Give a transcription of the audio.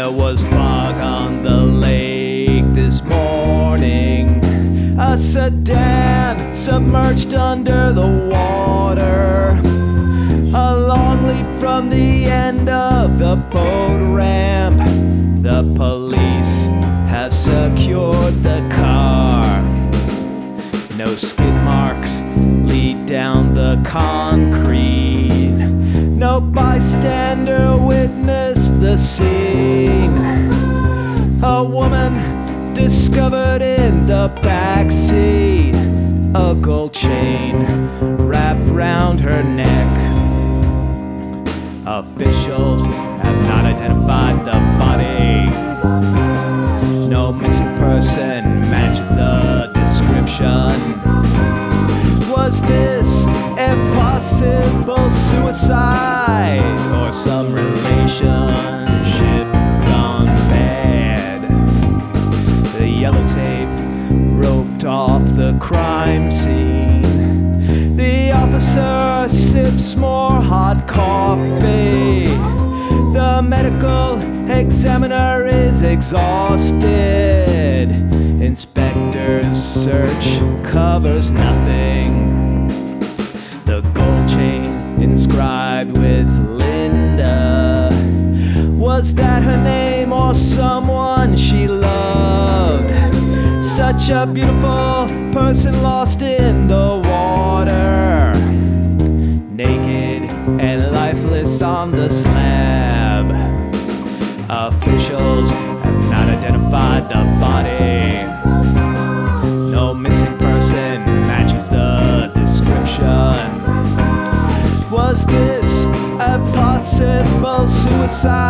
There was fog on the lake this morning. A sedan submerged under the water. A long leap from the end of the boat ramp. The police have secured the car. No skid marks lead down the concrete. No bystander witnessed the scene. A woman discovered in the backseat. A gold chain wrapped round her neck. Officials have not identified the body. No missing person matches the description. Was this impossible suicide or some relationship gone bad? The yellow tape roped off the crime scene. The officer sips more hot coffee. The medical examiner is exhausted. Inspector's search covers nothing. The gold chain inscribed with Linda. Was that her name or someone she loved? Such a beautiful person lost in the water. Naked and lifeless on the slab. Officials have not identified the body. No missing person matches the description. Was this a possible suicide